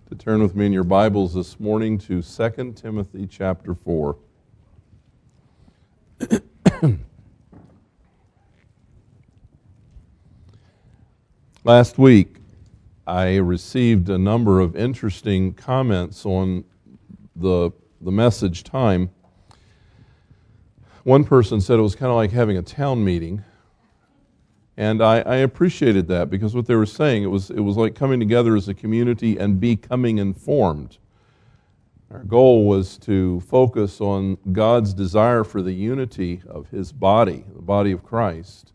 to turn with me in your Bibles this morning to 2 Timothy chapter 4. Last week, I received a number of interesting comments on the message time. One person said it was kind of like having a town meeting, and I appreciated that because what they were saying, it was like coming together as a community and becoming informed. Our goal was to focus on God's desire for the unity of His body, the body of Christ,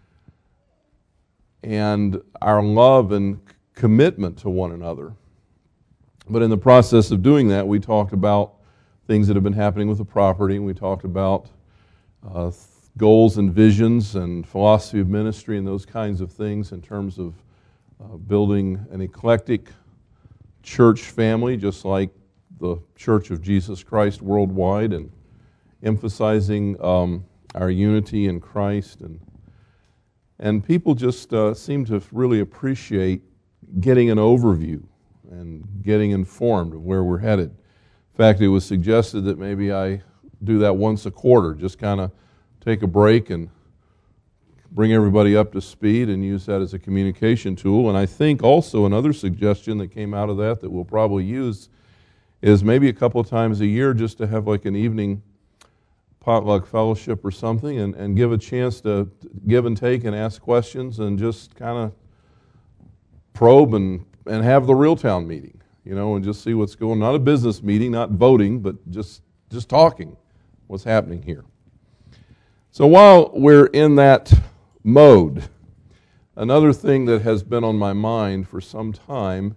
and our love and commitment to one another. But in the process of doing that, we talked about things that have been happening with the property, and we talked about goals and visions and philosophy of ministry and those kinds of things in terms of building an eclectic church family, just like the Church of Jesus Christ worldwide, and emphasizing our unity in Christ. And people just seem to really appreciate getting an overview and getting informed of where we're headed. In fact, it was suggested that maybe I do that once a quarter, just kind of take a break and bring everybody up to speed and use that as a communication tool. And I think also another suggestion that came out of that we'll probably use is maybe a couple of times a year just to have like an evening potluck fellowship or something and give a chance to give and take and ask questions and just kind of probe and have the real town meeting, and just see what's going on. Not a business meeting, not voting, but just talking what's happening here. So while we're in that mode, another thing that has been on my mind for some time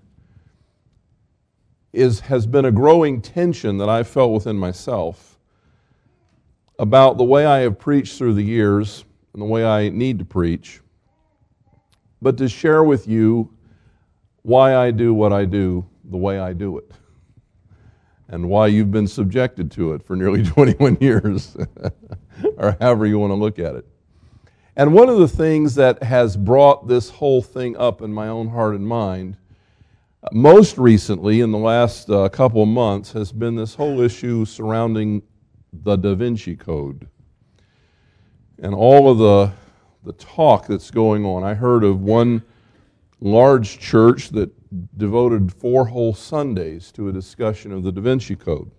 has been a growing tension that I felt within myself about the way I have preached through the years and the way I need to preach, but to share with you why I do what I do the way I do it, and why you've been subjected to it for nearly 21 years, or however you want to look at it. And one of the things that has brought this whole thing up in my own heart and mind, most recently in the last couple of months, has been this whole issue surrounding the Da Vinci Code and all of the talk that's going on. I heard of one large church that devoted 4 whole Sundays to a discussion of the Da Vinci Code.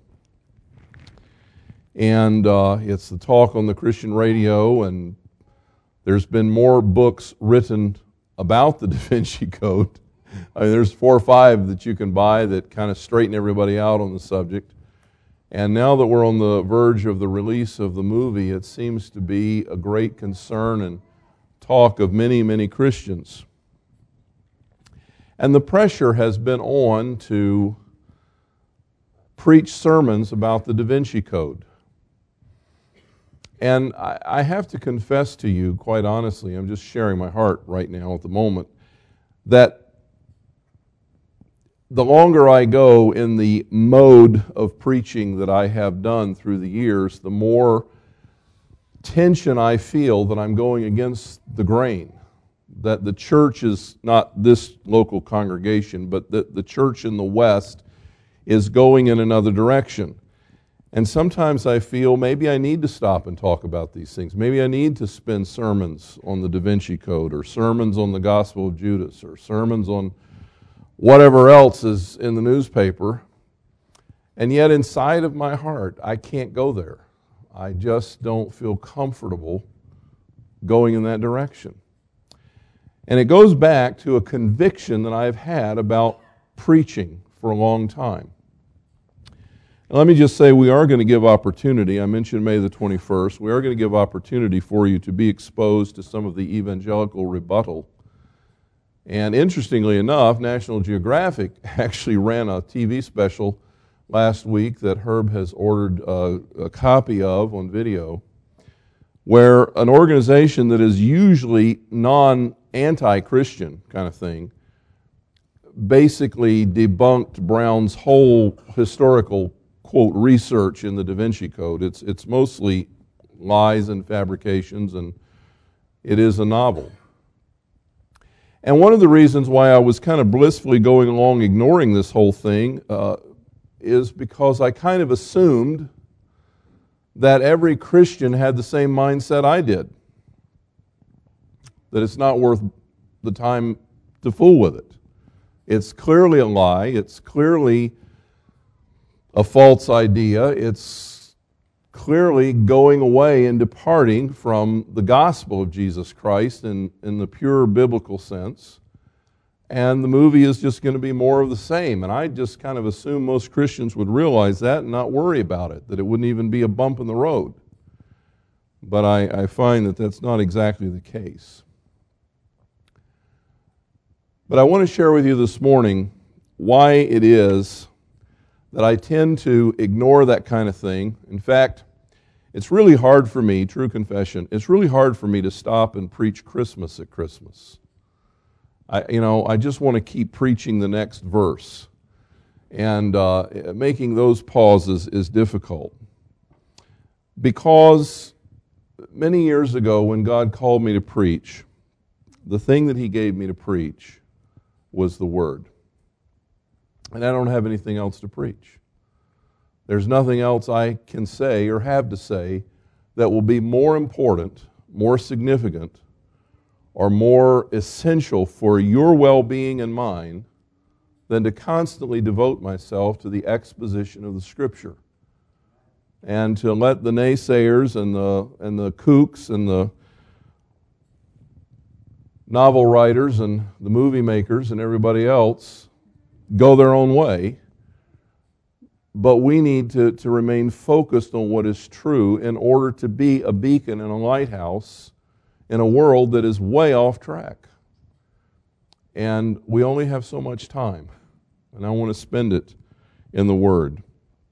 And it's the talk on the Christian radio, and there's been more books written about the Da Vinci Code. I mean, there's 4 or 5 that you can buy that kind of straighten everybody out on the subject. And now that we're on the verge of the release of the movie, it seems to be a great concern and talk of many, many Christians. And the pressure has been on to preach sermons about the Da Vinci Code. And I have to confess to you, quite honestly, I'm just sharing my heart right now at the moment, that the longer I go in the mode of preaching that I have done through the years, the more tension I feel that I'm going against the grain. That the church is not this local congregation, but that the church in the West is going in another direction. And sometimes I feel maybe I need to stop and talk about these things. Maybe I need to spend sermons on the Da Vinci Code, or sermons on the Gospel of Judas, or sermons on whatever else is in the newspaper. And yet inside of my heart, I can't go there. I just don't feel comfortable going in that direction. And it goes back to a conviction that I've had about preaching for a long time. And let me just say, we are going to give opportunity. I mentioned May the 21st. We are going to give opportunity for you to be exposed to some of the evangelical rebuttal. And interestingly enough, National Geographic actually ran a TV special last week that Herb has ordered a copy of on video, where an organization that is usually anti-Christian kind of thing basically debunked Brown's whole historical, quote, research in the Da Vinci Code. It's mostly lies and fabrications, and it is a novel. And one of the reasons why I was kind of blissfully going along ignoring this whole thing is because I kind of assumed that every Christian had the same mindset I did. That it's not worth the time to fool with it. It's clearly a lie. It's clearly a false idea. It's clearly going away and departing from the gospel of Jesus Christ in the pure biblical sense. And the movie is just going to be more of the same. And I just kind of assumed most Christians would realize that and not worry about it, that it wouldn't even be a bump in the road. But I find that that's not exactly the case. But I want to share with you this morning why it is that I tend to ignore that kind of thing. In fact, it's really hard for me, true confession, it's really hard for me to stop and preach Christmas at Christmas. I just want to keep preaching the next verse. And making those pauses is difficult. Because many years ago when God called me to preach, the thing that He gave me to preach was the Word. And I don't have anything else to preach. There's nothing else I can say or have to say that will be more important, more significant, or more essential for your well-being and mine than to constantly devote myself to the exposition of the Scripture and to let the naysayers and the kooks and the novel writers and the movie makers and everybody else go their own way. But we need to remain focused on what is true in order to be a beacon and a lighthouse in a world that is way off track. And we only have so much time, and I want to spend it in the Word.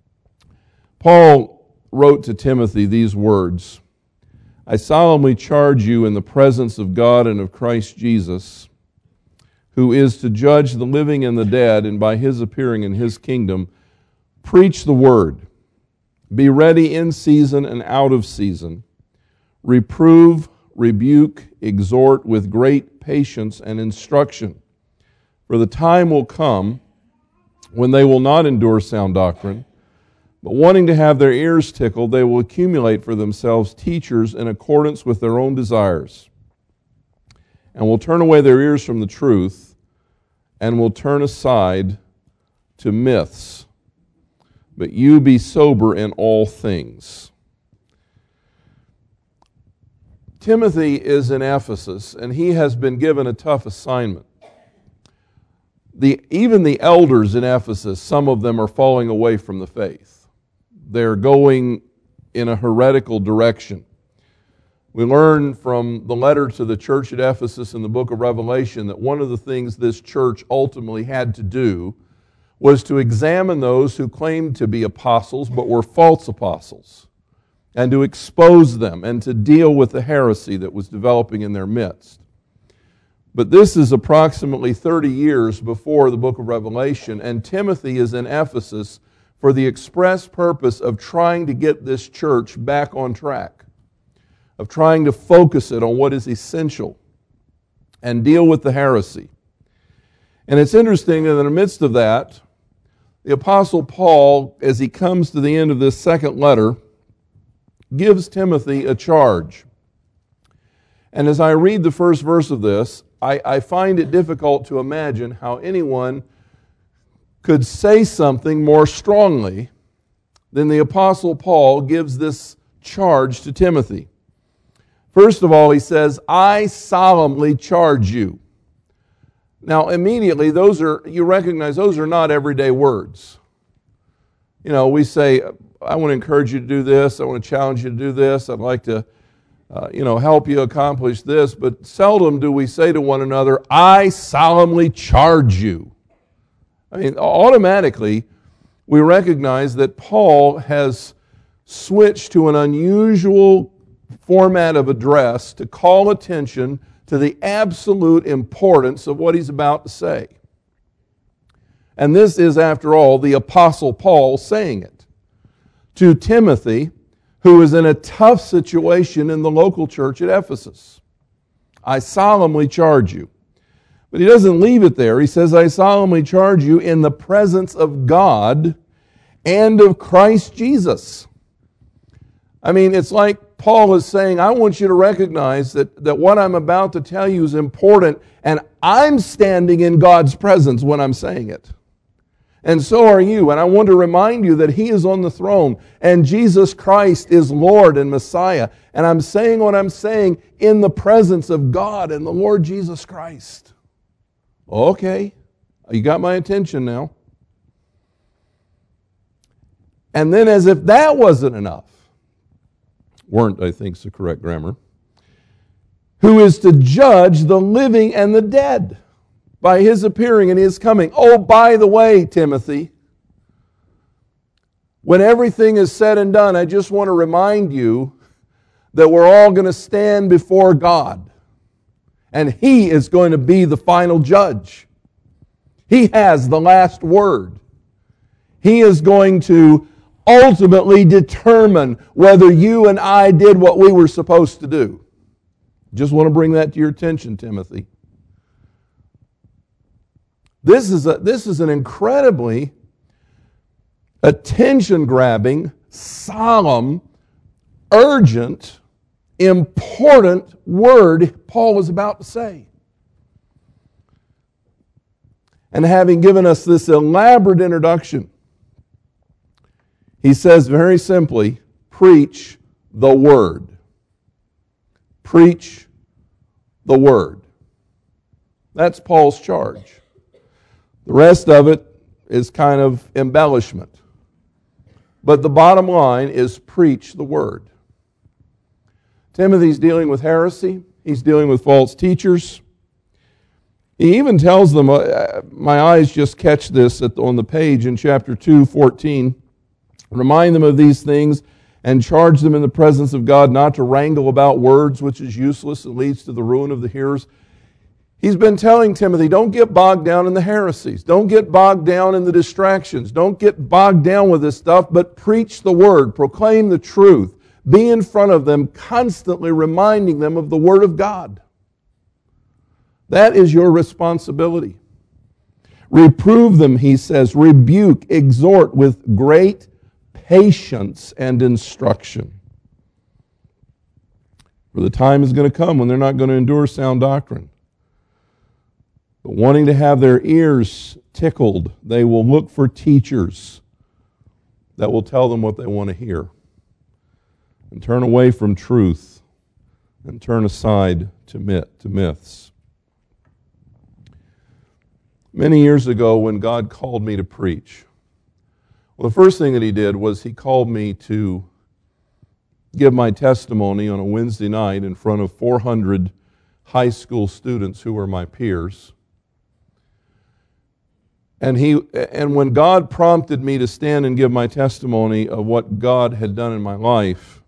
Paul wrote to Timothy these words, I solemnly charge you in the presence of God and of Christ Jesus, who is to judge the living and the dead, and by His appearing in His kingdom, preach the Word. Be ready in season and out of season. Reprove, rebuke, exhort with great patience and instruction. For the time will come when they will not endure sound doctrine, but wanting to have their ears tickled, they will accumulate for themselves teachers in accordance with their own desires, and will turn away their ears from the truth, and will turn aside to myths. But you be sober in all things. Timothy is in Ephesus, and he has been given a tough assignment. Even the elders in Ephesus, some of them are falling away from the faith. They're going in a heretical direction. We learn from the letter to the church at Ephesus in the book of Revelation that one of the things this church ultimately had to do was to examine those who claimed to be apostles but were false apostles, and to expose them and to deal with the heresy that was developing in their midst. But this is approximately 30 years before the book of Revelation, and Timothy is in Ephesus for the express purpose of trying to get this church back on track, of trying to focus it on what is essential and deal with the heresy. And it's interesting that in the midst of that, the Apostle Paul, as he comes to the end of this second letter, gives Timothy a charge. And as I read the first verse of this, I find it difficult to imagine how anyone could say something more strongly than the Apostle Paul gives this charge to Timothy. First of all, he says, I solemnly charge you. Now, immediately, you recognize those are not everyday words. You know, we say, I want to encourage you to do this. I want to challenge you to do this. I'd like to, help you accomplish this. But seldom do we say to one another, I solemnly charge you. I mean, automatically, we recognize that Paul has switched to an unusual format of address to call attention to the absolute importance of what he's about to say. And this is, after all, the Apostle Paul saying it to Timothy, who is in a tough situation in the local church at Ephesus. I solemnly charge you. But he doesn't leave it there. He says, I solemnly charge you in the presence of God and of Christ Jesus. I mean, it's like Paul is saying, I want you to recognize that what I'm about to tell you is important, and I'm standing in God's presence when I'm saying it. And so are you. And I want to remind you that He is on the throne, and Jesus Christ is Lord and Messiah. And I'm saying what I'm saying in the presence of God and the Lord Jesus Christ. Okay, you got my attention now. And then, as if that wasn't enough, weren't, I think, is the correct grammar, who is to judge the living and the dead by His appearing and His coming. Oh, by the way, Timothy, when everything is said and done, I just want to remind you that we're all going to stand before God, and He is going to be the final judge. He has the last word. He is going to ultimately determine whether you and I did what we were supposed to do. Just want to bring that to your attention, Timothy. This is an incredibly attention-grabbing, solemn, urgent, important word Paul is about to say. And having given us this elaborate introduction, he says very simply, preach the Word. Preach the Word. That's Paul's charge. The rest of it is kind of embellishment. But the bottom line is preach the Word. Timothy's dealing with heresy. He's dealing with false teachers. He even tells them, my eyes just catch this on the page in chapter 2:14. Remind them of these things and charge them in the presence of God not to wrangle about words, which is useless and leads to the ruin of the hearers. He's been telling Timothy, don't get bogged down in the heresies. Don't get bogged down in the distractions. Don't get bogged down with this stuff, but preach the Word. Proclaim the truth. Be in front of them, constantly reminding them of the Word of God. That is your responsibility. Reprove them, he says, rebuke, exhort with great patience and instruction. For the time is going to come when they're not going to endure sound doctrine. But wanting to have their ears tickled, they will look for teachers that will tell them what they want to hear, and turn away from truth and turn aside to myths. Many years ago, when God called me to preach, well, the first thing that He did was He called me to give my testimony on a Wednesday night in front of 400 high school students who were my peers. And when God prompted me to stand and give my testimony of what God had done in my life,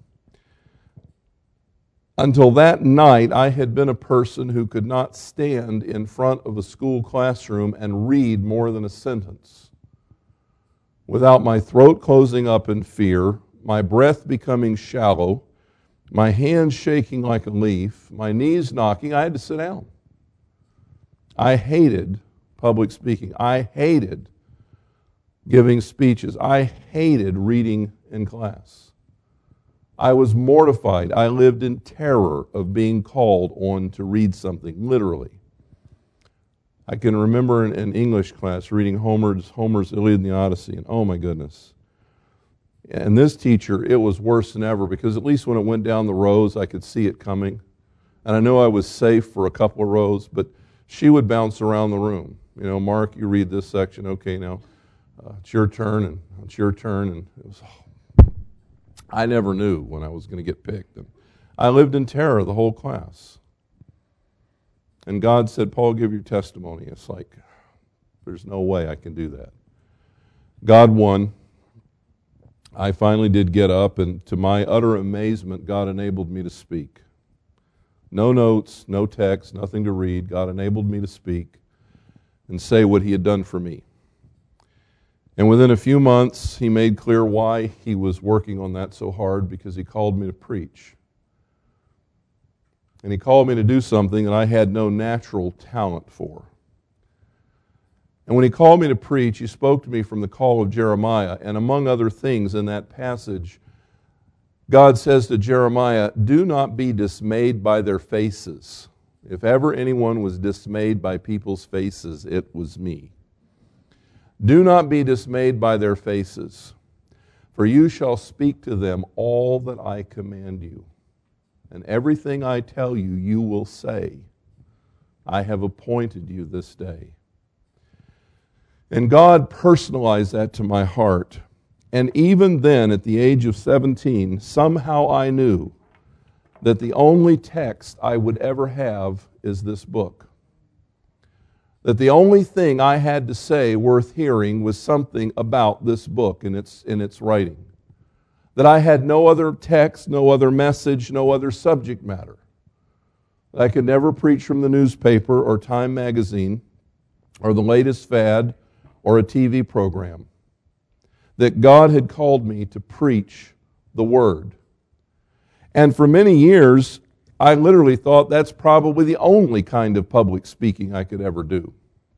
until that night, I had been a person who could not stand in front of a school classroom and read more than a sentence without my throat closing up in fear, my breath becoming shallow, my hands shaking like a leaf, my knees knocking. I had to sit down. I hated public speaking. I hated giving speeches. I hated reading in class. I was mortified. I lived in terror of being called on to read something, literally. I can remember in English class reading Homer's Iliad and the Odyssey, and oh my goodness. And this teacher, it was worse than ever, because at least when it went down the rows, I could see it coming. And I know I was safe for a couple of rows, but she would bounce around the room. You know, Mark, you read this section. Okay, now it's your turn, and it's your turn. And it was, I never knew when I was going to get picked. And I lived in terror the whole class. And God said, Paul, give your testimony. It's like, there's no way I can do that. God won. I finally did get up, and to my utter amazement, God enabled me to speak. No notes, no text, nothing to read. God enabled me to speak and say what He had done for me. And within a few months, He made clear why He was working on that so hard, because He called me to preach. And He called me to do something that I had no natural talent for. And when He called me to preach, He spoke to me from the call of Jeremiah. And among other things in that passage, God says to Jeremiah, "Do not be dismayed by their faces." If ever anyone was dismayed by people's faces, it was me. "Do not be dismayed by their faces, for you shall speak to them all that I command you. And everything I tell you, you will say, I have appointed you this day." And God personalized that to my heart. And even then, at the age of 17, somehow I knew that the only text I would ever have is this book. That the only thing I had to say worth hearing was something about this book and its writing. That I had no other text, no other message, no other subject matter. That I could never preach from the newspaper or Time magazine or the latest fad or a TV program. That God had called me to preach the Word. And for many years, I literally thought that's probably the only kind of public speaking I could ever do.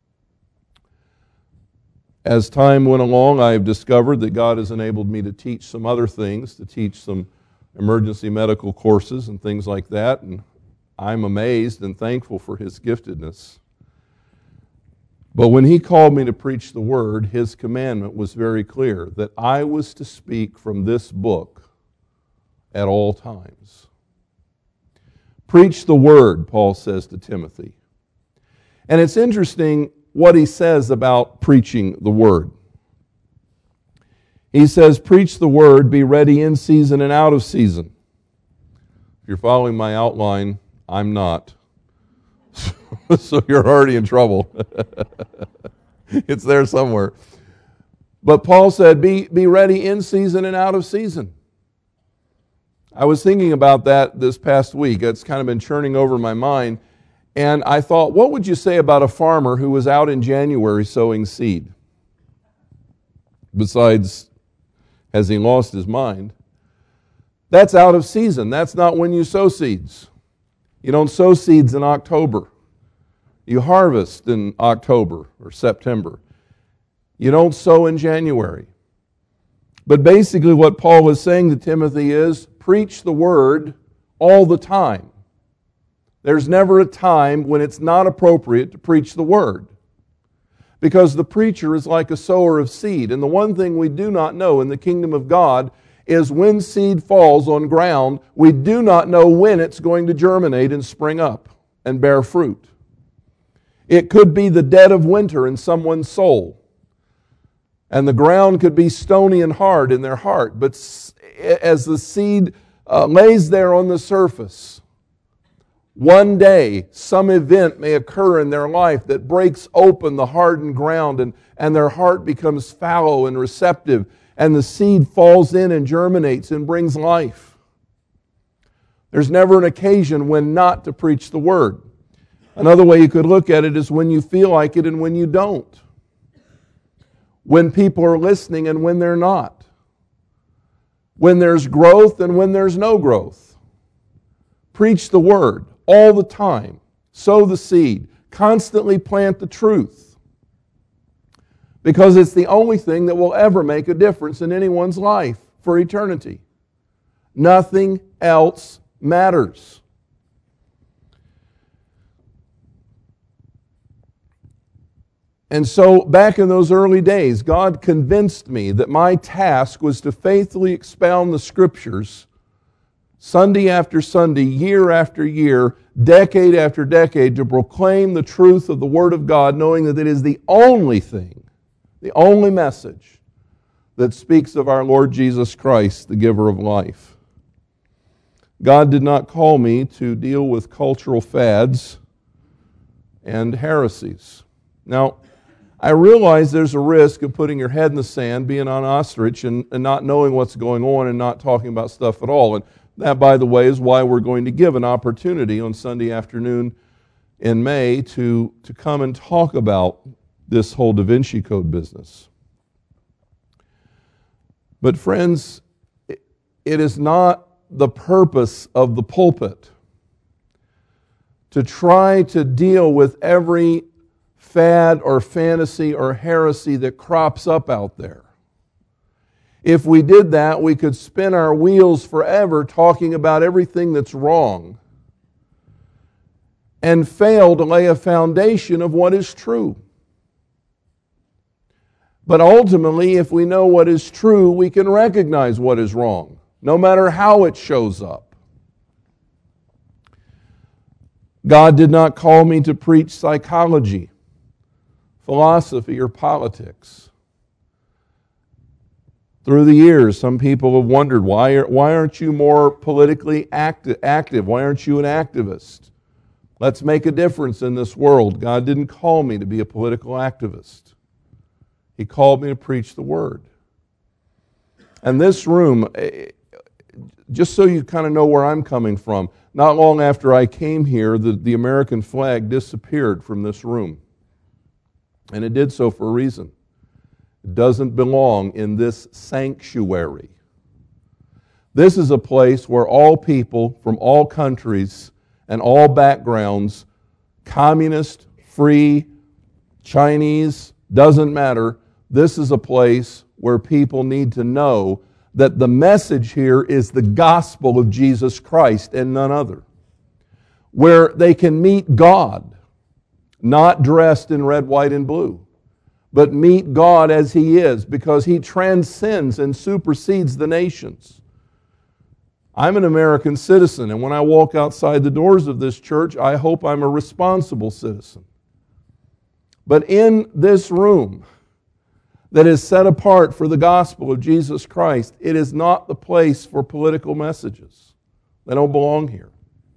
As time went along, I have discovered that God has enabled me to teach some other things, to teach some emergency medical courses and things like that, and I'm amazed and thankful for His giftedness. But when He called me to preach the Word, His commandment was very clear, that I was to speak from this book at all times. Preach the Word, Paul says to Timothy. And it's interesting what he says about preaching the Word. He says, preach the Word, be ready in season and out of season. If you're following my outline, I'm not. So you're already in trouble. It's there somewhere. But Paul said, be ready in season and out of season. I was thinking about that this past week. It's kind of been churning over my mind. And I thought, what would you say about a farmer who was out in January sowing seed? Besides, has he lost his mind? That's out of season. That's not when you sow seeds. You don't sow seeds in October. You harvest in October or September. You don't sow in January. But basically what Paul was saying to Timothy is, preach the Word all the time. There's never a time when it's not appropriate to preach the Word. Because the preacher is like a sower of seed. And the one thing we do not know in the kingdom of God is when seed falls on ground, we do not know when it's going to germinate and spring up and bear fruit. It could be the dead of winter in someone's soul. And the ground could be stony and hard in their heart. But as the seed lays there on the surface, one day some event may occur in their life that breaks open the hardened ground and their heart becomes fallow and receptive, and the seed falls in and germinates and brings life. There's never an occasion when not to preach the Word. Another way you could look at it is when you feel like it and when you don't. When people are listening and when they're not. When there's growth and when there's no growth. Preach the Word all the time. Sow the seed. Constantly plant the truth. Because it's the only thing that will ever make a difference in anyone's life for eternity. Nothing else matters. And so back in those early days, God convinced me that my task was to faithfully expound the Scriptures Sunday after Sunday, year after year, decade after decade, to proclaim the truth of the Word of God, knowing that it is the only thing, the only message that speaks of our Lord Jesus Christ, the giver of life. God did not call me to deal with cultural fads and heresies. Now, I realize there's a risk of putting your head in the sand, being on ostrich, and not knowing what's going on and not talking about stuff at all. And that, by the way, is why we're going to give an opportunity on Sunday afternoon in May to come and talk about this whole Da Vinci Code business. But friends, it is not the purpose of the pulpit to try to deal with every fad or fantasy or heresy that crops up out there. If we did that, we could spin our wheels forever talking about everything that's wrong and fail to lay a foundation of what is true. But ultimately, if we know what is true, we can recognize what is wrong, no matter how it shows up. God did not call me to preach psychology, philosophy, or politics. Through the years, some people have wondered, why aren't you more politically active? Why aren't you an activist? Let's make a difference in this world. God didn't call me to be a political activist. He called me to preach the Word. And this room, just so you kind of know where I'm coming from, not long after I came here, the American flag disappeared from this room. And it did so for a reason. It doesn't belong in this sanctuary. This is a place where all people from all countries and all backgrounds, communist, free, Chinese, doesn't matter. This is a place where people need to know that the message here is the gospel of Jesus Christ and none other. Where they can meet God, not dressed in red, white, and blue, but meet God as He is, because He transcends and supersedes the nations. I'm an American citizen, and when I walk outside the doors of this church, I hope I'm a responsible citizen. But in this room that is set apart for the gospel of Jesus Christ, it is not the place for political messages. They don't belong here.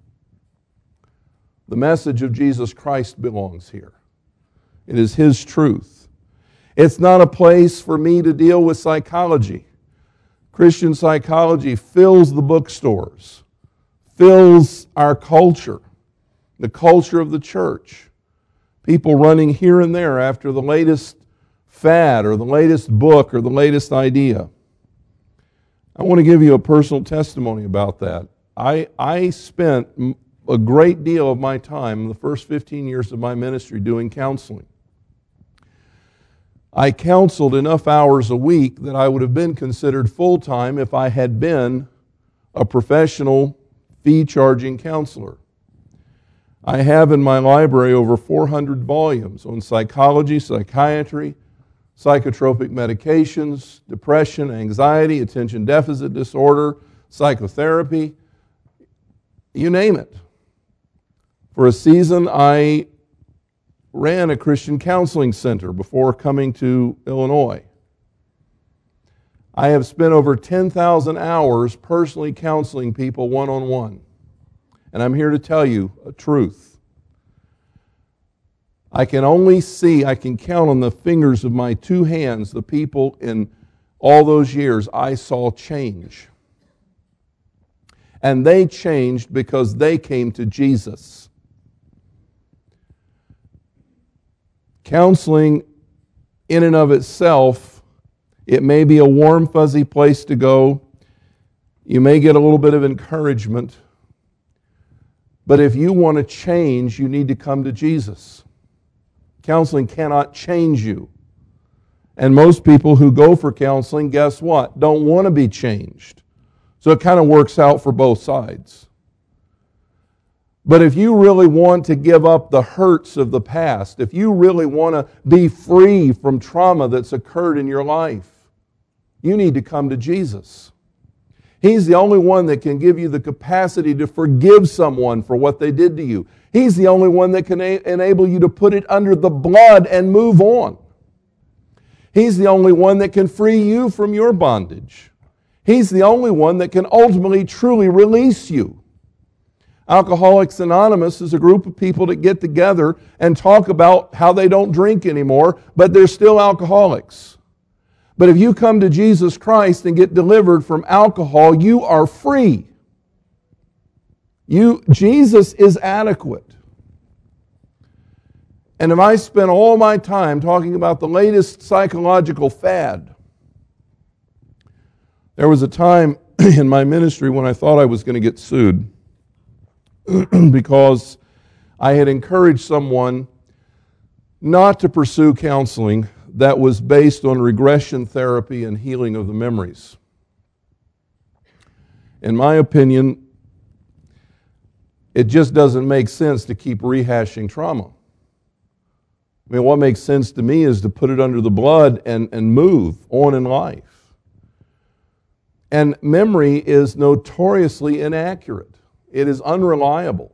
The message of Jesus Christ belongs here. It is His truth. It's not a place for me to deal with psychology. Christian psychology fills the bookstores, fills our culture, the culture of the church. People running here and there after the latest fad or the latest book or the latest idea. I want to give you a personal testimony about that. I spent a great deal of my time in the first 15 years of my ministry doing counseling. I counseled enough hours a week that I would have been considered full-time if I had been a professional fee-charging counselor. I have in my library over 400 volumes on psychology, psychiatry, psychotropic medications, depression, anxiety, attention deficit disorder, psychotherapy, you name it. For a season, I ran a Christian counseling center before coming to Illinois. I have spent over 10,000 hours personally counseling people one-on-one. And I'm here to tell you a truth. I can count on the fingers of my two hands the people in all those years I saw change. And they changed because they came to Jesus. Counseling in and of itself, it may be a warm, fuzzy place to go. You may get a little bit of encouragement. But if you want to change, you need to come to Jesus. Counseling cannot change you. And most people who go for counseling, guess what? Don't want to be changed. So it kind of works out for both sides. But if you really want to give up the hurts of the past, if you really want to be free from trauma that's occurred in your life, you need to come to Jesus. He's the only one that can give you the capacity to forgive someone for what they did to you. He's the only one that can enable you to put it under the blood and move on. He's the only one that can free you from your bondage. He's the only one that can ultimately, truly release you. Alcoholics Anonymous is a group of people that get together and talk about how they don't drink anymore, but they're still alcoholics. But if you come to Jesus Christ and get delivered from alcohol, you are free. Jesus is adequate. And if I spent all my time talking about the latest psychological fad, there was a time in my ministry when I thought I was going to get sued because I had encouraged someone not to pursue counseling that was based on regression therapy and healing of the memories. In my opinion, it just doesn't make sense to keep rehashing trauma. I mean, what makes sense to me is to put it under the blood and move on in life. And memory is notoriously inaccurate. It is unreliable.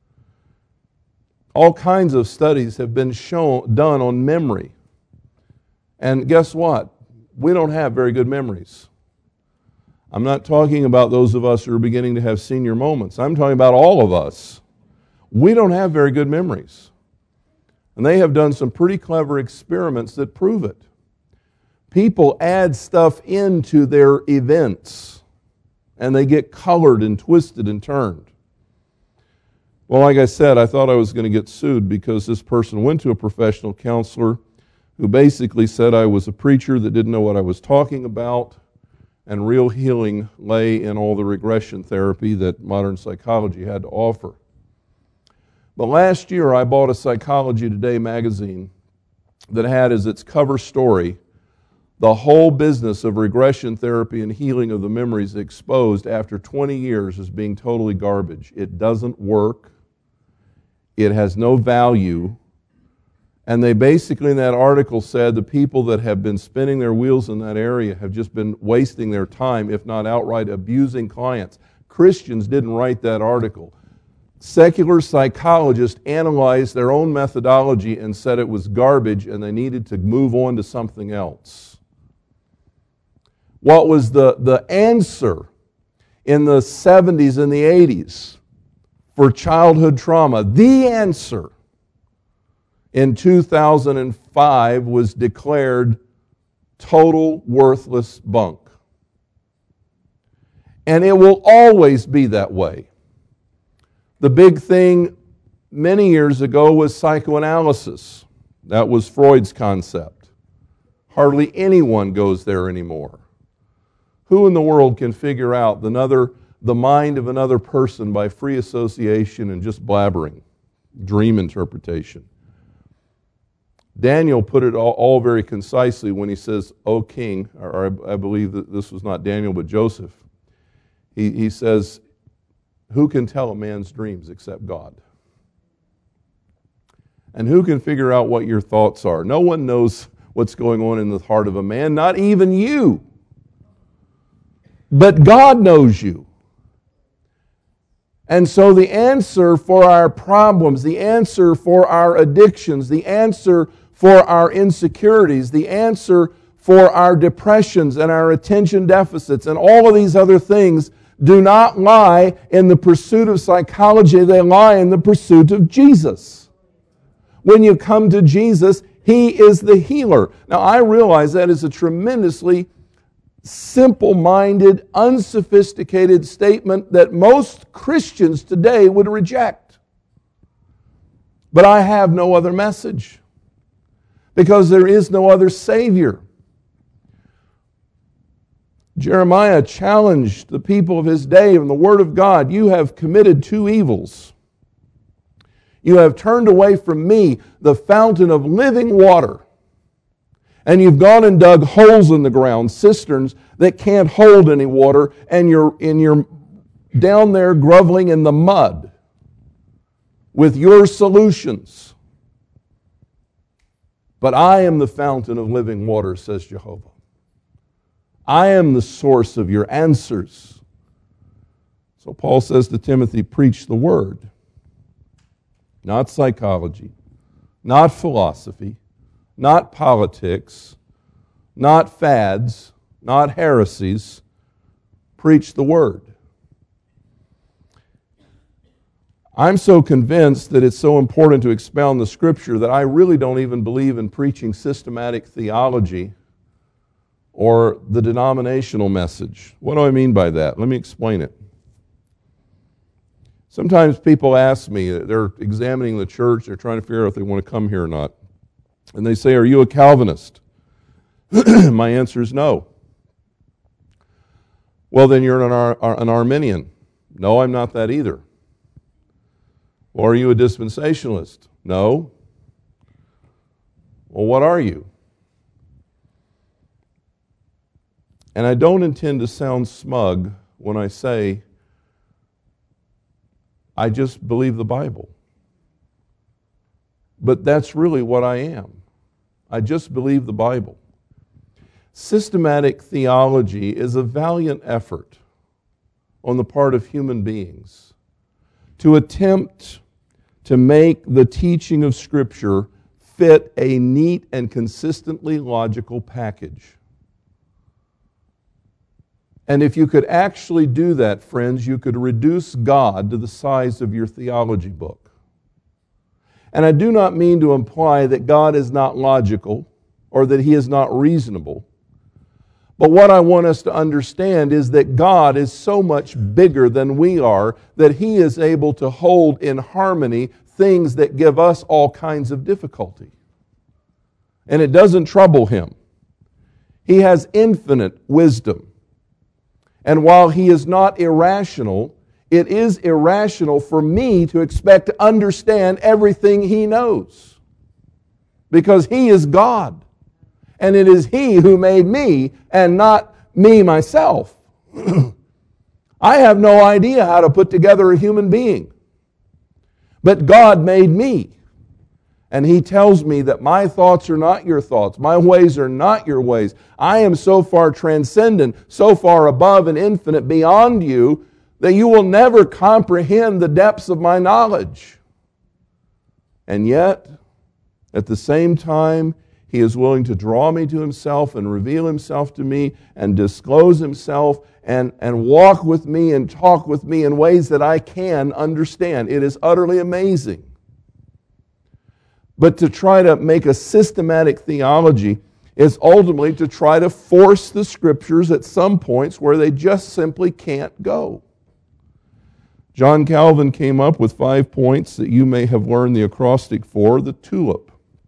All kinds of studies have been done on memory. And guess what? We don't have very good memories. I'm not talking about those of us who are beginning to have senior moments. I'm talking about all of us. We don't have very good memories. And they have done some pretty clever experiments that prove it. People add stuff into their events, and they get colored and twisted and turned. Well, like I said, I thought I was going to get sued because this person went to a professional counselor who basically said I was a preacher that didn't know what I was talking about, and real healing lay in all the regression therapy that modern psychology had to offer. But last year I bought a Psychology Today magazine that had as its cover story the whole business of regression therapy and healing of the memories exposed after 20 years as being totally garbage. It doesn't work. It has no value. And they basically in that article said the people that have been spinning their wheels in that area have just been wasting their time, if not outright abusing clients. Christians didn't write that article. Secular psychologists analyzed their own methodology and said it was garbage and they needed to move on to something else. What was the answer in the 70s and the 80s for childhood trauma? The answer in 2005 was declared total worthless bunk. And it will always be that way. The big thing many years ago was psychoanalysis. That was Freud's concept. Hardly anyone goes there anymore. Who in the world can figure out the mind of another person by free association and just blabbering, dream interpretation? Daniel put it all very concisely when he says, "O king," or I believe that this was not Daniel but Joseph. He says, "Who can tell a man's dreams except God? And who can figure out what your thoughts are? No one knows what's going on in the heart of a man, not even you. But God knows you." And so the answer for our problems, the answer for our addictions, the answer for our insecurities, the answer for our depressions and our attention deficits and all of these other things do not lie in the pursuit of psychology. They lie in the pursuit of Jesus. When you come to Jesus, He is the healer. Now, I realize that is a tremendously simple-minded, unsophisticated statement that most Christians today would reject. But I have no other message because there is no other Savior. Jeremiah challenged the people of his day in the Word of God. You have committed two evils. You have turned away from me, the fountain of living water, and you've gone and dug holes in the ground, cisterns that can't hold any water, and you're down there groveling in the mud with your solutions. But I am the fountain of living water, says Jehovah. I am the source of your answers. So Paul says to Timothy, preach the word. Not psychology, not philosophy, not politics, not fads, not heresies. Preach the word. I'm so convinced that it's so important to expound the Scripture that I really don't even believe in preaching systematic theology or the denominational message. What do I mean by that? Let me explain it. Sometimes people ask me, they're examining the church, they're trying to figure out if they want to come here or not. And they say, "Are you a Calvinist?" My answer is no. "Well, then you're an Arminian." "No, I'm not that either." "Or are you a dispensationalist?" "No." Well, what are you? And I don't intend to sound smug when I say, I just believe the Bible. But that's really what I am. I just believe the Bible. Systematic theology is a valiant effort on the part of human beings to attempt to make the teaching of Scripture fit a neat and consistently logical package. And if you could actually do that, friends, you could reduce God to the size of your theology book. And I do not mean to imply that God is not logical or that He is not reasonable. But what I want us to understand is that God is so much bigger than we are that He is able to hold in harmony things that give us all kinds of difficulty. And it doesn't trouble Him. He has infinite wisdom. And while He is not irrational, it is irrational for me to expect to understand everything He knows. Because He is God. And it is He who made me and not me myself. I have no idea how to put together a human being. But God made me. And He tells me that my thoughts are not your thoughts. My ways are not your ways. I am so far transcendent, so far above and infinite beyond you, that you will never comprehend the depths of my knowledge. And yet, at the same time, He is willing to draw me to Himself and reveal Himself to me and disclose Himself and walk with me and talk with me in ways that I can understand. It is utterly amazing. But to try to make a systematic theology is ultimately to try to force the Scriptures at some points where they just simply can't go. John Calvin came up with 5 points that you may have learned the acrostic for, the TULIP,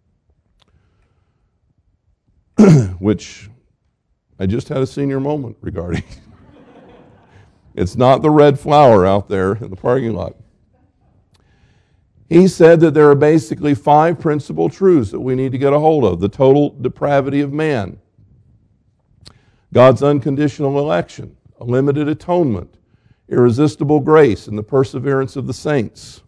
which I just had a senior moment regarding. It's not the red flower out there in the parking lot. He said that there are basically 5 principal truths that we need to get a hold of. The total depravity of man, God's unconditional election, a limited atonement, irresistible grace, and the perseverance of the saints.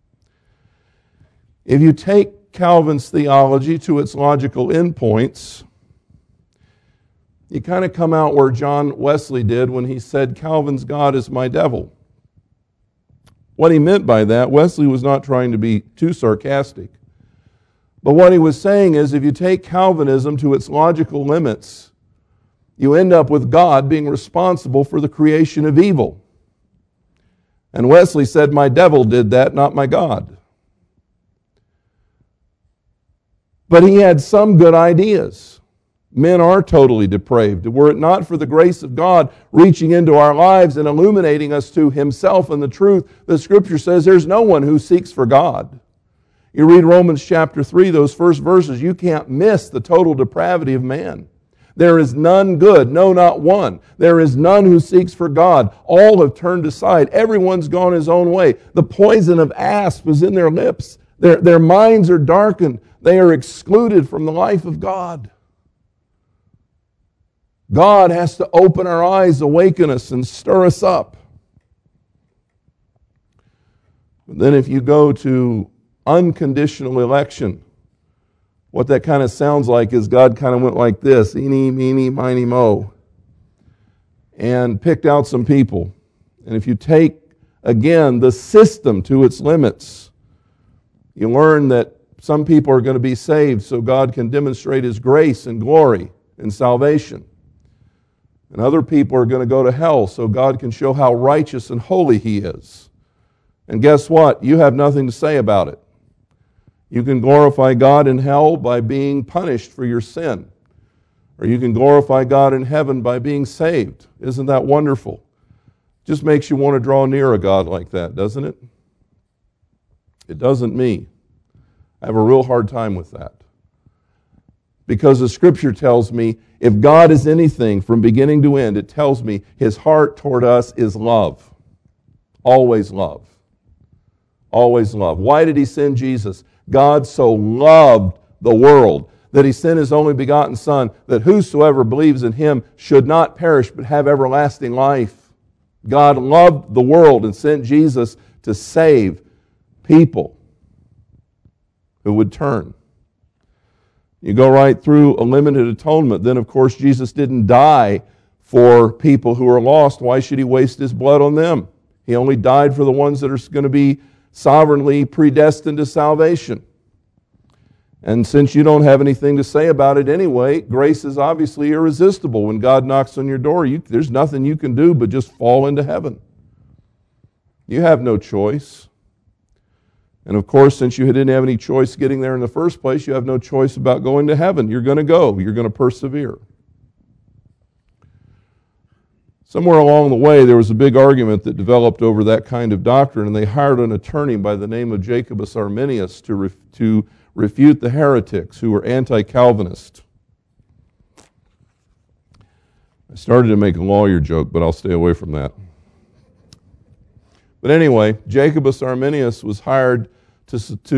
If you take Calvin's theology to its logical endpoints, you kind of come out where John Wesley did when he said, Calvin's God is my devil. What he meant by that, Wesley was not trying to be too sarcastic. But what he was saying is, if you take Calvinism to its logical limits, you end up with God being responsible for the creation of evil. And Wesley said, my devil did that, not my God. But he had some good ideas. Men are totally depraved. Were it not for the grace of God reaching into our lives and illuminating us to Himself and the truth, the Scripture says there's no one who seeks for God. You read Romans chapter 3, those first verses, you can't miss the total depravity of man. There is none good, no, not one. There is none who seeks for God. All have turned aside. Everyone's gone his own way. The poison of asp is in their lips. Their minds are darkened. They are excluded from the life of God. God has to open our eyes, awaken us, and stir us up. But then if you go to unconditional election, what that kind of sounds like is God kind of went like this, eeny, meeny, miny, mo, and picked out some people. And if you take, again, the system to its limits, you learn that some people are going to be saved so God can demonstrate His grace and glory and salvation. And other people are going to go to hell so God can show how righteous and holy He is. And guess what? You have nothing to say about it. You can glorify God in hell by being punished for your sin. Or you can glorify God in heaven by being saved. Isn't that wonderful? Just makes you want to draw near a God like that, doesn't it? It doesn't me. I have a real hard time with that. Because the Scripture tells me if God is anything from beginning to end, it tells me His heart toward us is love. Always love. Always love. Why did He send Jesus? God so loved the world that He sent His only begotten Son, that whosoever believes in Him should not perish but have everlasting life. God loved the world and sent Jesus to save people who would turn. You go right through a limited atonement. Then, of course, Jesus didn't die for people who are lost. Why should He waste His blood on them? He only died for the ones that are going to be sovereignly predestined to salvation. And since you don't have anything to say about it anyway, grace is obviously irresistible. When God knocks on your door, there's nothing you can do but just fall into heaven. You have no choice. And of course, since you didn't have any choice getting there in the first place, you have no choice about going to heaven. You're going to go. You're going to persevere. Somewhere along the way, there was a big argument that developed over that kind of doctrine, and they hired an attorney by the name of Jacobus Arminius to refute the heretics who were anti-Calvinist. I started to make a lawyer joke, but I'll stay away from that. But anyway, Jacobus Arminius was hired to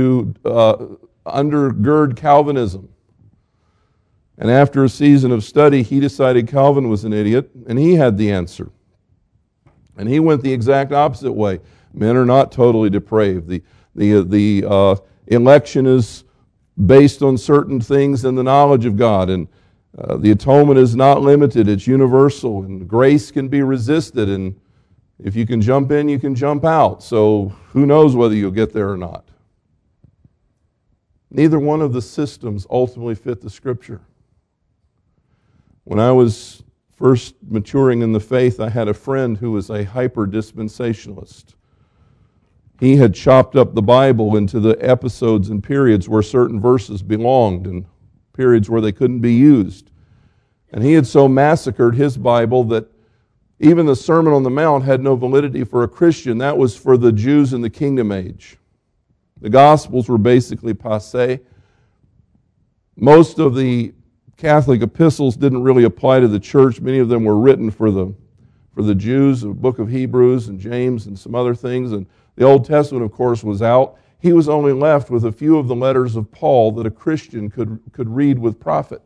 undergird Calvinism. And after a season of study, he decided Calvin was an idiot, and he had the answer. And he went the exact opposite way. Men are not totally depraved. The election is based on certain things and the knowledge of God, and the atonement is not limited, it's universal, and grace can be resisted, and if you can jump in, you can jump out. So who knows whether you'll get there or not. Neither one of the systems ultimately fit the Scripture. When I was first maturing in the faith, I had a friend who was a hyper-dispensationalist. He had chopped up the Bible into the episodes and periods where certain verses belonged and periods where they couldn't be used. And he had so massacred his Bible that even the Sermon on the Mount had no validity for a Christian. That was for the Jews in the Kingdom Age. The Gospels were basically passé. Most of the Catholic epistles didn't really apply to the church. Many of them were written for the Jews, the book of Hebrews and James and some other things. And the Old Testament, of course, was out. He was only left with a few of the letters of Paul that a Christian could read with profit.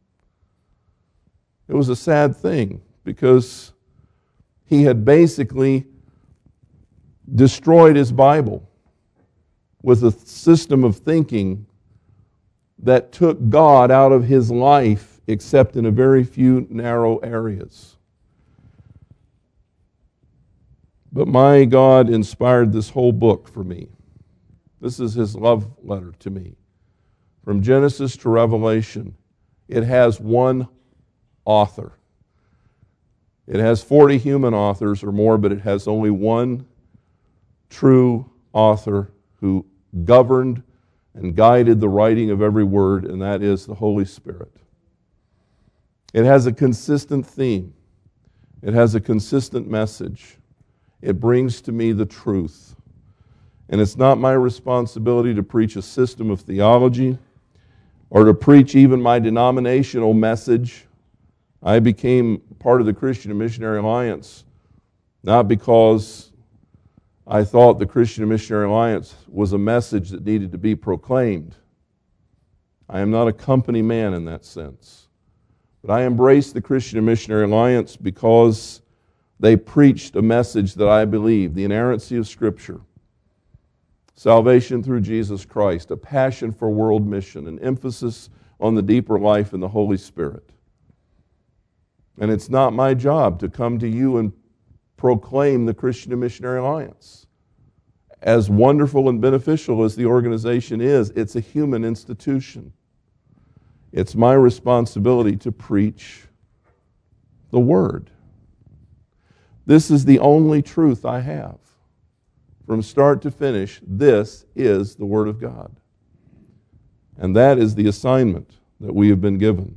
It was a sad thing because he had basically destroyed his Bible with a system of thinking that took God out of his life except in a very few narrow areas. But my God inspired this whole book for me. This is His love letter to me. From Genesis to Revelation, it has one author. It has 40 human authors or more, but it has only one true author who governed and guided the writing of every word, and that is the Holy Spirit. It has a consistent theme. It has a consistent message. It brings to me the truth. And it's not my responsibility to preach a system of theology or to preach even my denominational message. I became part of the Christian and Missionary Alliance not because I thought the Christian and Missionary Alliance was a message that needed to be proclaimed. I am not a company man in that sense. But I embraced the Christian and Missionary Alliance because they preached a message that I believe, the inerrancy of Scripture, salvation through Jesus Christ, a passion for world mission, an emphasis on the deeper life in the Holy Spirit. And it's not my job to come to you and proclaim the Christian and Missionary Alliance. As wonderful and beneficial as the organization is, it's a human institution. It's my responsibility to preach the Word. This is the only truth I have. From start to finish, this is the Word of God. And that is the assignment that we have been given.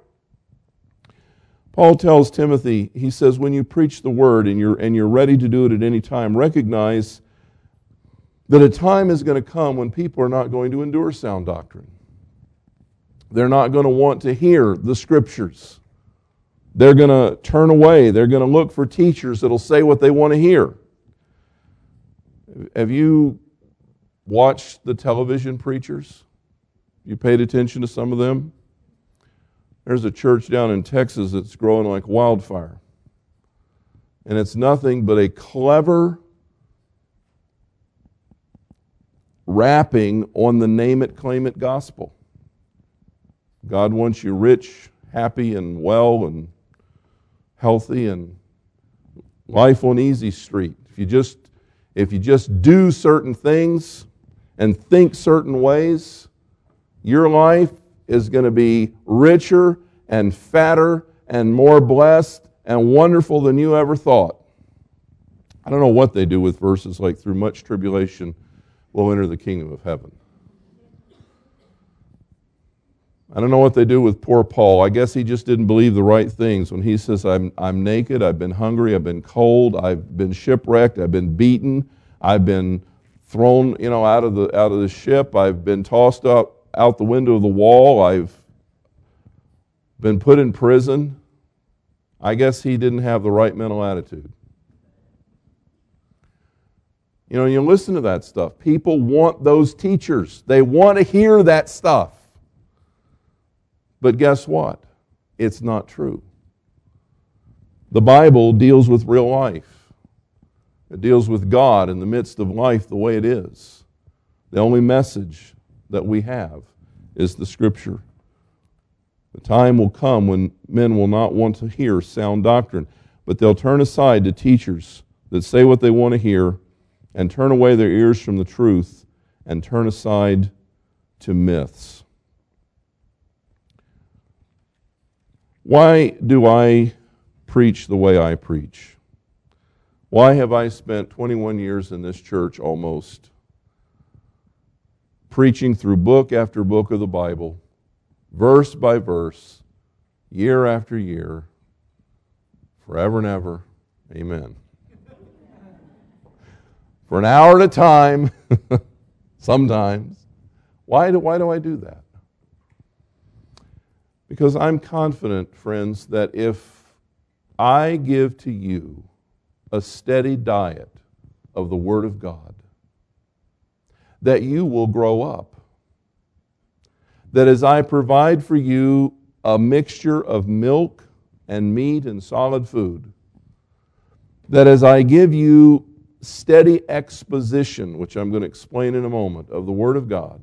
Paul tells Timothy, he says, when you preach the Word and you're ready to do it at any time, recognize that a time is going to come when people are not going to endure sound doctrine. They're not going to want to hear the Scriptures. They're going to turn away. They're going to look for teachers that'll say what they want to hear. Have you watched the television preachers? You paid attention to some of them? There's a church down in Texas that's growing like wildfire. And it's nothing but a clever wrapping on the name it, claim it gospel. God wants you rich, happy, and well, and healthy, and life on easy street. If you just do certain things and think certain ways, your life is going to be richer and fatter and more blessed and wonderful than you ever thought. I don't know what they do with verses like, through much tribulation we'll enter the kingdom of heaven. I don't know what they do with poor Paul. I guess he just didn't believe the right things when he says, I'm naked, I've been hungry, I've been cold, I've been shipwrecked, I've been beaten, I've been thrown, out of the ship, I've been tossed out the window of the wall, I've been put in prison. I guess he didn't have the right mental attitude. You listen to that stuff. People want those teachers. They want to hear that stuff. But guess what? It's not true. The Bible deals with real life. It deals with God in the midst of life the way it is. The only message that we have is the Scripture. The time will come when men will not want to hear sound doctrine, but they'll turn aside to teachers that say what they want to hear and turn away their ears from the truth and turn aside to myths. Why do I preach the way I preach? Why have I spent 21 years in this church almost, preaching through book after book of the Bible, verse by verse, year after year, forever and ever? Amen. For an hour at a time, sometimes. Why do I do that? Because I'm confident, friends, that if I give to you a steady diet of the Word of God, that you will grow up. That as I provide for you a mixture of milk and meat and solid food, that as I give you steady exposition, which I'm going to explain in a moment, of the Word of God,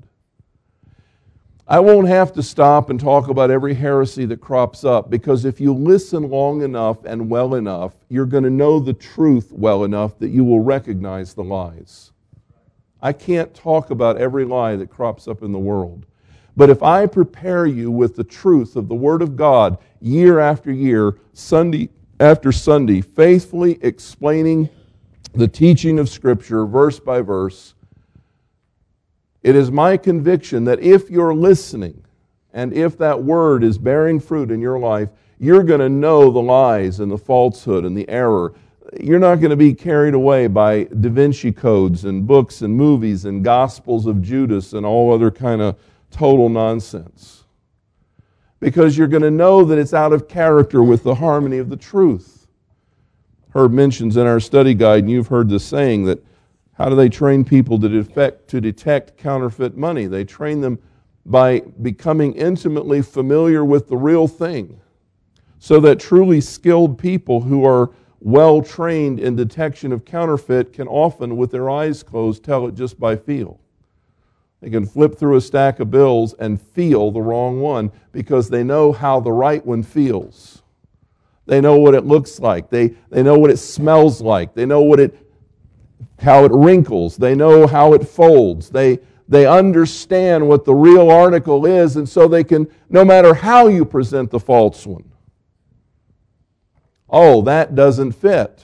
I won't have to stop and talk about every heresy that crops up, because if you listen long enough and well enough, you're going to know the truth well enough that you will recognize the lies. I can't talk about every lie that crops up in the world. But if I prepare you with the truth of the Word of God year after year, Sunday after Sunday, faithfully explaining the teaching of Scripture verse by verse, it is my conviction that if you're listening and if that Word is bearing fruit in your life, you're going to know the lies and the falsehood and the error. You're not going to be carried away by Da Vinci codes and books and movies and Gospels of Judas and all other kind of total nonsense. Because you're going to know that it's out of character with the harmony of the truth. Herb mentions in our study guide, and you've heard this saying, that how do they train people to detect counterfeit money? They train them by becoming intimately familiar with the real thing, so that truly skilled people who are well trained in detection of counterfeit can often, with their eyes closed, tell it just by feel. They can flip through a stack of bills and feel the wrong one because they know how the right one feels. They know what it looks like. They know what it smells like. They know how it wrinkles. They know how it folds. They understand what the real article is, and so they can, no matter how you present the false one, oh, that doesn't fit.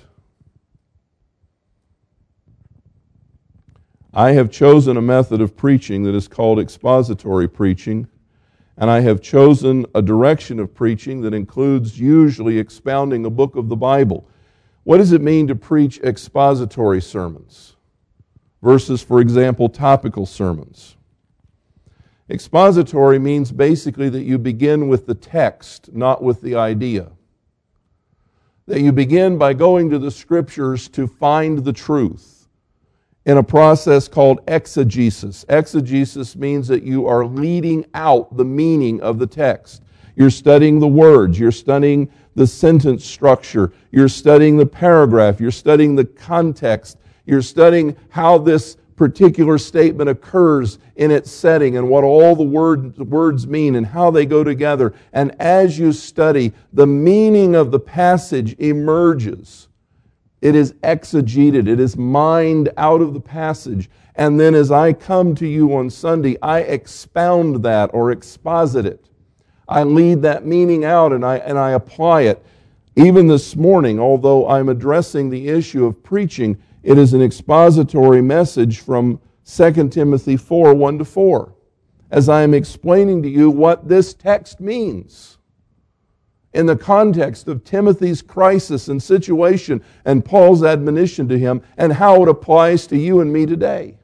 I have chosen a method of preaching that is called expository preaching, and I have chosen a direction of preaching that includes usually expounding a book of the Bible. What does it mean to preach expository sermons versus, for example, topical sermons? Expository means basically that you begin with the text, not with the idea. That you begin by going to the Scriptures to find the truth in a process called exegesis. Exegesis means that you are leading out the meaning of the text. You're studying the words. You're studying the sentence structure. You're studying the paragraph. You're studying the context. You're studying how this particular statement occurs in its setting and what all the words mean and how they go together. And as you study, the meaning of the passage emerges. It is exegeted. It is mined out of the passage. And then as I come to you on Sunday, I expound that or exposit it. I lead that meaning out and I apply it. Even this morning, although I'm addressing the issue of preaching, it is an expository message from 2 Timothy 4, 1-4, as I am explaining to you what this text means in the context of Timothy's crisis and situation and Paul's admonition to him and how it applies to you and me today.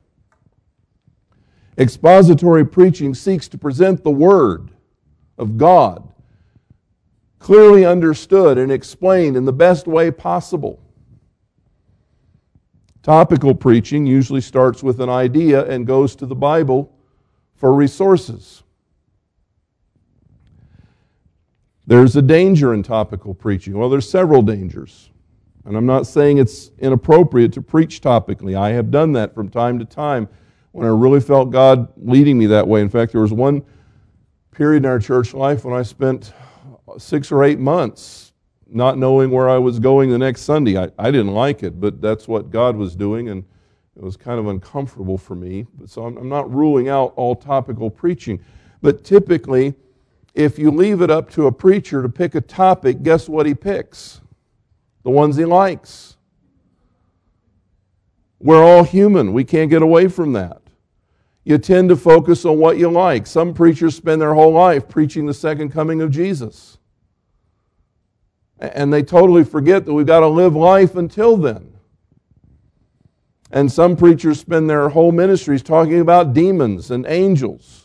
Expository preaching seeks to present the Word of God clearly understood and explained in the best way possible. Topical preaching usually starts with an idea and goes to the Bible for resources. There's a danger in topical preaching. Well, there's several dangers. And I'm not saying it's inappropriate to preach topically. I have done that from time to time when I really felt God leading me that way. In fact, there was one period in our church life when I spent 6 or 8 months not knowing where I was going the next Sunday. I didn't like it, but that's what God was doing, and it was kind of uncomfortable for me. So I'm not ruling out all topical preaching. But typically, if you leave it up to a preacher to pick a topic, guess what he picks? The ones he likes. We're all human. We can't get away from that. You tend to focus on what you like. Some preachers spend their whole life preaching the second coming of Jesus. And they totally forget that we've got to live life until then. And some preachers spend their whole ministries talking about demons and angels.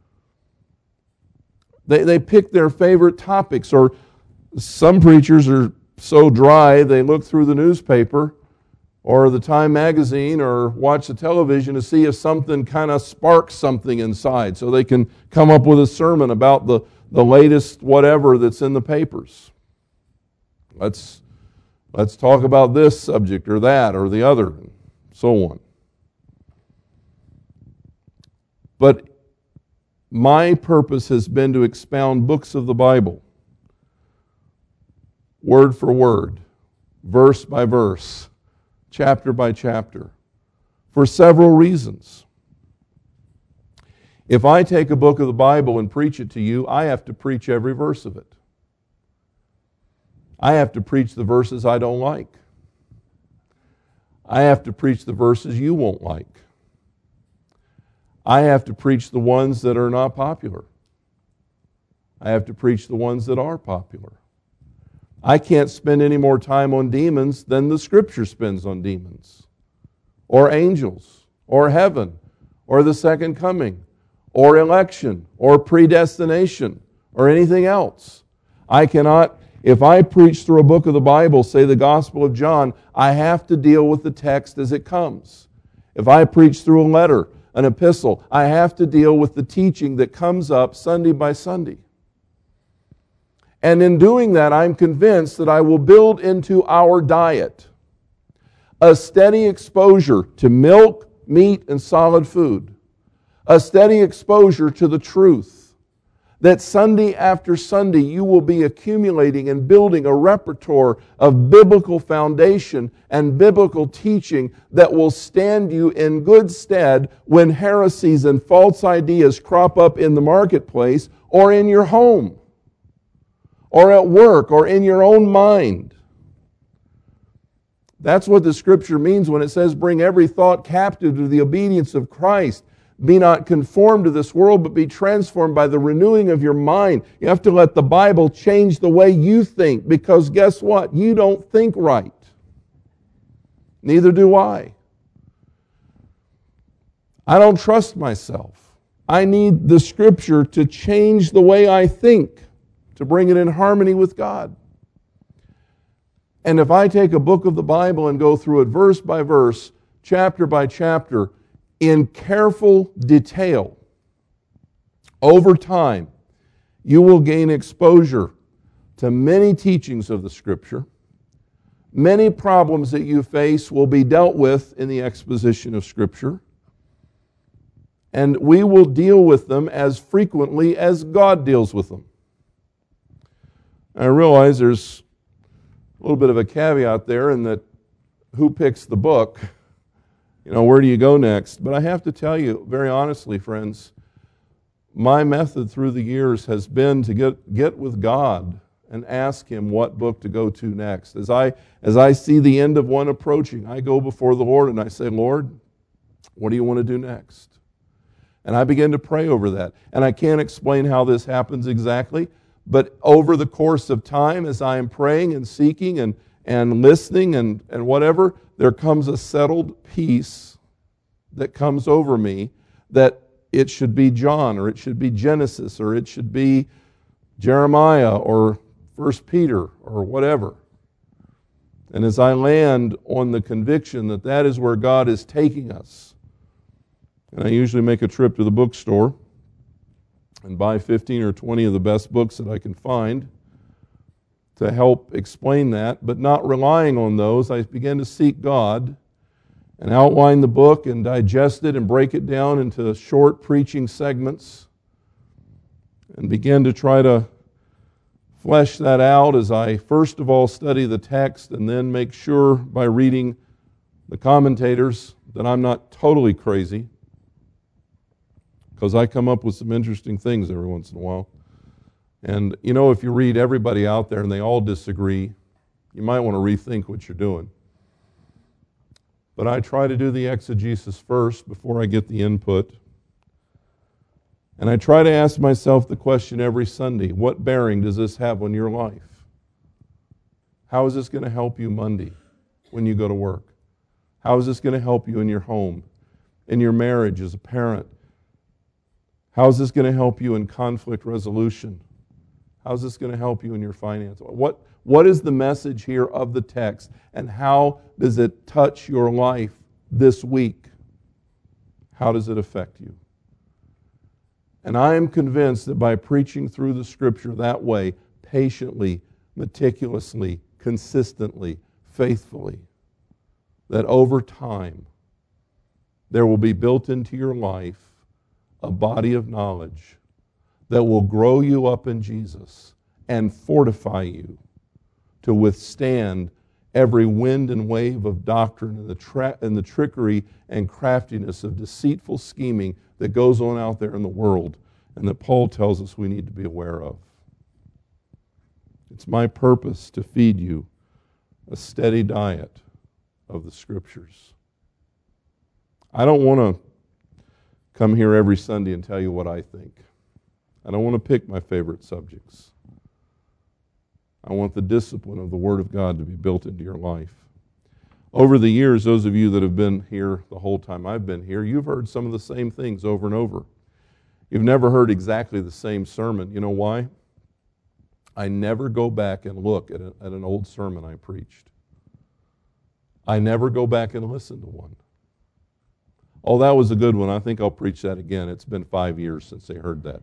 They pick their favorite topics. Or some preachers are so dry they look through the newspaper or the Time magazine or watch the television to see if something kind of sparks something inside so they can come up with a sermon about the latest whatever that's in the papers. Let's talk about this subject or that or the other, and so on. But my purpose has been to expound books of the Bible, word for word, verse by verse, chapter by chapter, for several reasons. If I take a book of the Bible and preach it to you, I have to preach every verse of it. I have to preach the verses I don't like. I have to preach the verses you won't like. I have to preach the ones that are not popular. I have to preach the ones that are popular. I can't spend any more time on demons than the Scripture spends on demons, or angels, or heaven, or the second coming, or election, or predestination, or anything else. I cannot. If I preach through a book of the Bible, say the Gospel of John, I have to deal with the text as it comes. If I preach through a letter, an epistle, I have to deal with the teaching that comes up Sunday by Sunday. And in doing that, I'm convinced that I will build into our diet a steady exposure to milk, meat, and solid food, a steady exposure to the truth, that Sunday after Sunday you will be accumulating and building a repertoire of biblical foundation and biblical teaching that will stand you in good stead when heresies and false ideas crop up in the marketplace or in your home or at work or in your own mind. That's what the Scripture means when it says, bring every thought captive to the obedience of Christ. Be not conformed to this world, but be transformed by the renewing of your mind. You have to let the Bible change the way you think, because guess what? You don't think right. Neither do I. I don't trust myself. I need the Scripture to change the way I think, to bring it in harmony with God. And if I take a book of the Bible and go through it verse by verse, chapter by chapter, in careful detail, over time, You will gain exposure to many teachings of the Scripture. Many problems that you face will be dealt with in the exposition of Scripture. And we will deal with them as frequently as God deals with them. I realize there's a little bit of a caveat there in that who picks the book? Where do you go next? But I have to tell you, very honestly, friends, my method through the years has been to get with God and ask Him what book to go to next. As I see the end of one approaching, I go before the Lord and I say, Lord, what do you want to do next? And I begin to pray over that. And I can't explain how this happens exactly, but over the course of time, as I am praying and seeking and listening and whatever, there comes a settled peace that comes over me that it should be John, or it should be Genesis, or it should be Jeremiah, or 1 Peter, or whatever. And as I land on the conviction that that is where God is taking us, and I usually make a trip to the bookstore and buy 15 or 20 of the best books that I can find to help explain that, but not relying on those, I begin to seek God and outline the book and digest it and break it down into short preaching segments and begin to try to flesh that out as I first of all study the text and then make sure by reading the commentators that I'm not totally crazy, because I come up with some interesting things every once in a while. And if you read everybody out there and they all disagree, you might want to rethink what you're doing. But I try to do the exegesis first before I get the input. And I try to ask myself the question every Sunday, what bearing does this have on your life? How is this going to help you Monday when you go to work? How is this going to help you in your home, in your marriage as a parent? How is this going to help you in conflict resolution? How is this going to help you in your finance? What is the message here of the text, and how does it touch your life this week? How does it affect you? And I am convinced that by preaching through the Scripture that way, patiently, meticulously, consistently, faithfully, that over time there will be built into your life a body of knowledge that will grow you up in Jesus and fortify you to withstand every wind and wave of doctrine and the trickery and craftiness of deceitful scheming that goes on out there in the world and that Paul tells us we need to be aware of. It's my purpose to feed you a steady diet of the Scriptures. I don't want to come here every Sunday and tell you what I think. I don't want to pick my favorite subjects. I want the discipline of the Word of God to be built into your life. Over the years, those of you that have been here the whole time I've been here, you've heard some of the same things over and over. You've never heard exactly the same sermon. You know why? I never go back and look at an old sermon I preached. I never go back and listen to one. Oh, that was a good one. I think I'll preach that again. It's been 5 years since they heard that.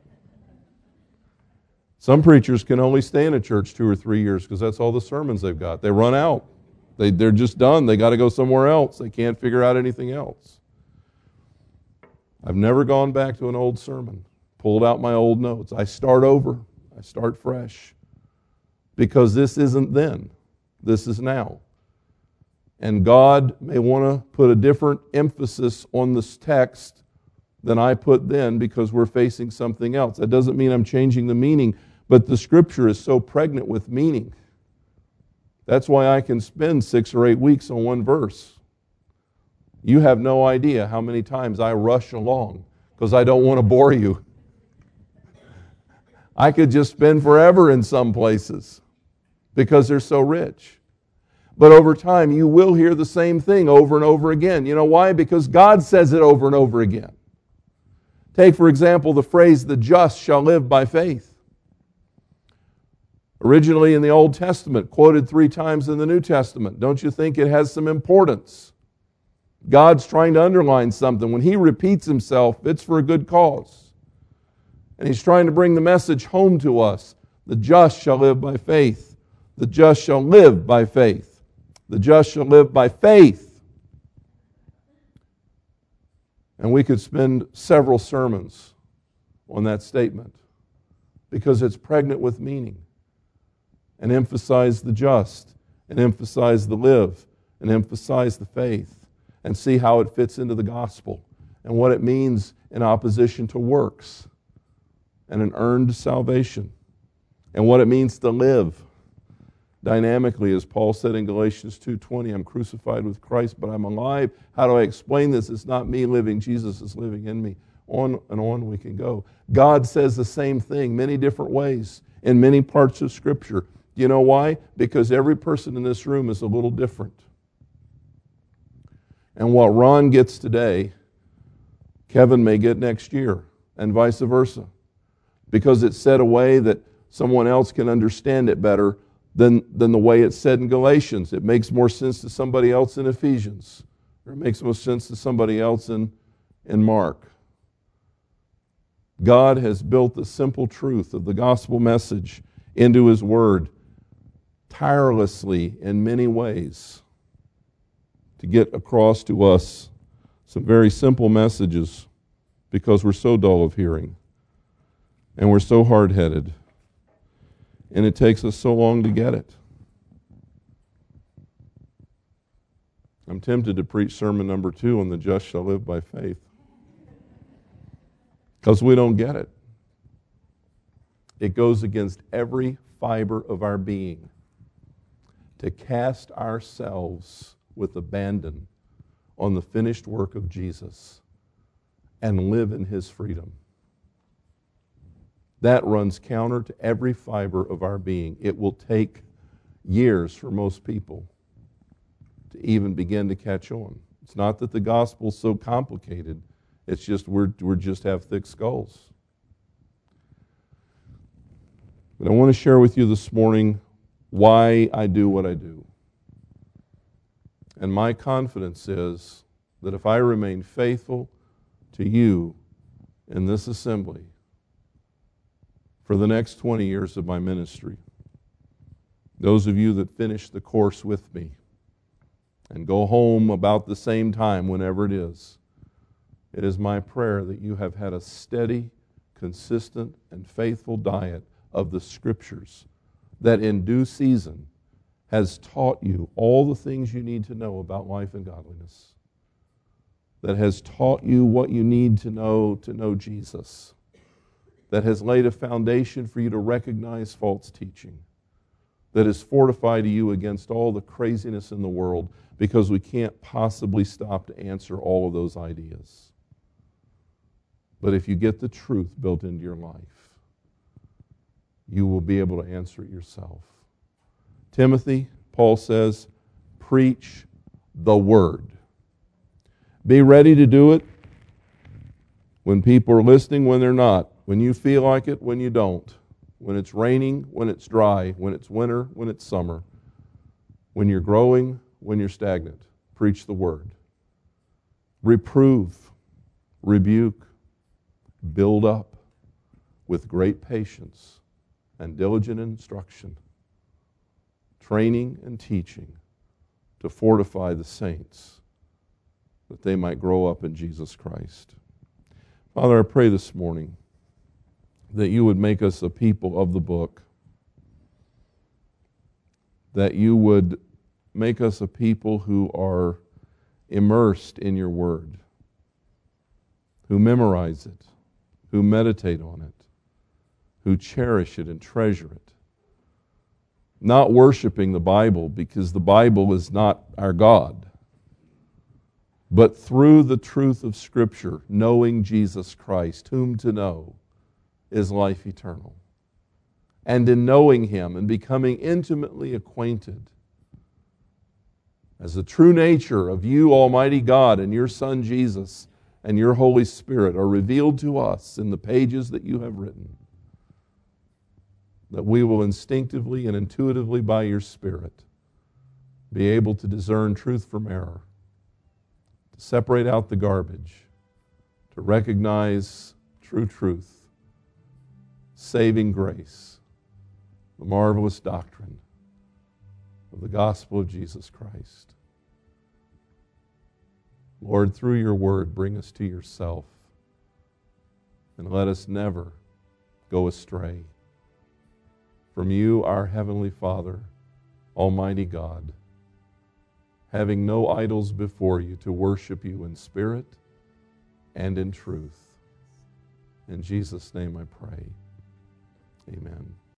Some preachers can only stay in a church 2 or 3 years because that's all the sermons they've got. They run out. They're just done. They got to go somewhere else. They can't figure out anything else. I've never gone back to an old sermon, pulled out my old notes. I start over. I start fresh. Because this isn't then. This is now. And God may want to put a different emphasis on this text than I put then because we're facing something else. That doesn't mean I'm changing the meaning, but the Scripture is so pregnant with meaning. That's why I can spend 6 or 8 weeks on one verse. You have no idea how many times I rush along because I don't want to bore you. I could just spend forever in some places because they're so rich. But over time, you will hear the same thing over and over again. You know why? Because God says it over and over again. Take, for example, the phrase, the just shall live by faith. Originally in the Old Testament, quoted 3 times in the New Testament. Don't you think it has some importance? God's trying to underline something. When He repeats Himself, it's for a good cause. And he's trying to bring the message home to us. The just shall live by faith. The just shall live by faith. The just shall live by faith. And we could spend several sermons on that statement because it's pregnant with meaning. And emphasize the just, and emphasize the live, and emphasize the faith, and see how it fits into the gospel and what it means in opposition to works and an earned salvation, and what it means to live dynamically, as Paul said in Galatians 2:20, I'm crucified with Christ, but I'm alive. How do I explain this? It's not me living, Jesus is living in me. On and on we can go. God says the same thing many different ways in many parts of Scripture. You know why? Because every person in this room is a little different. And what Ron gets today, Kevin may get next year, and vice versa. Because it's said a way that someone else can understand it better than the way it's said in Galatians. It makes more sense to somebody else in Ephesians. Or it makes more sense to somebody else in Mark. God has built the simple truth of the gospel message into His Word tirelessly in many ways to get across to us some very simple messages because we're so dull of hearing and we're so hard-headed and it takes us so long to get it. I'm tempted to preach sermon number 2 on the just shall live by faith because we don't get it. It goes against every fiber of our being to cast ourselves with abandon on the finished work of Jesus and live in His freedom. That runs counter to every fiber of our being. It will take years for most people to even begin to catch on. It's not that the gospel's so complicated. It's just we're just have thick skulls. But I want to share with you this morning why I do what I do. And my confidence is that if I remain faithful to you in this assembly for the next 20 years of my ministry, those of you that finish the course with me and go home about the same time, whenever it is my prayer that you have had a steady, consistent, and faithful diet of the Scriptures that in due season has taught you all the things you need to know about life and godliness, that has taught you what you need to know Jesus, that has laid a foundation for you to recognize false teaching, that has fortified you against all the craziness in the world, because we can't possibly stop to answer all of those ideas. But if you get the truth built into your life, you will be able to answer it yourself. Timothy, Paul says, preach the word. Be ready to do it when people are listening, when they're not, when you feel like it, when you don't, when it's raining, when it's dry, when it's winter, when it's summer, when you're growing, when you're stagnant. Preach the word. Reprove, rebuke, build up with great patience and diligent instruction, training and teaching to fortify the saints that they might grow up in Jesus Christ. Father, I pray this morning that you would make us a people of the book, that you would make us a people who are immersed in your word, who memorize it, who meditate on it, who cherish it and treasure it. Not worshiping the Bible because the Bible is not our God, but through the truth of Scripture, knowing Jesus Christ, whom to know is life eternal. And in knowing Him and becoming intimately acquainted as the true nature of you, Almighty God, and your Son Jesus and your Holy Spirit are revealed to us in the pages that you have written, that we will instinctively and intuitively by your Spirit be able to discern truth from error, to separate out the garbage, to recognize true truth, saving grace, the marvelous doctrine of the gospel of Jesus Christ. Lord, through your word, bring us to yourself, and let us never go astray from you, our heavenly Father, Almighty God, having no idols before you, to worship you in spirit and in truth. In Jesus' name I pray. Amen.